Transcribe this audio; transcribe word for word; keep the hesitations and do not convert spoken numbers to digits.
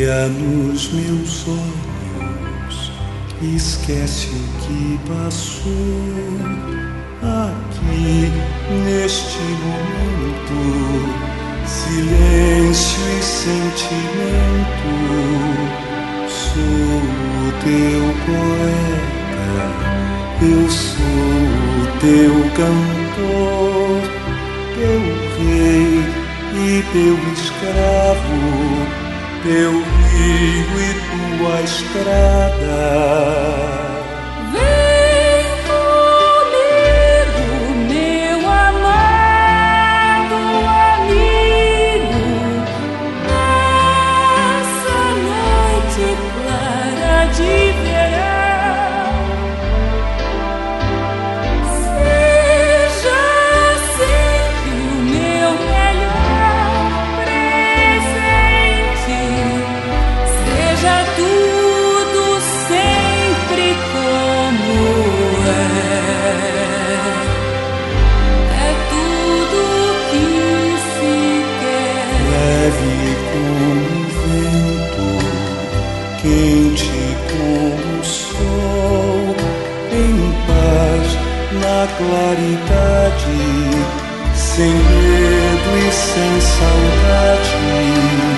Olha nos meus olhos, esquece o que passou. Aqui, neste momento, silêncio e sentimento. Sou o teu poeta, eu sou o teu cantor, teu rei e teu escravo, teu rio e tua estrada. Quente como o sol, em paz, na claridade, sem medo e sem saudade.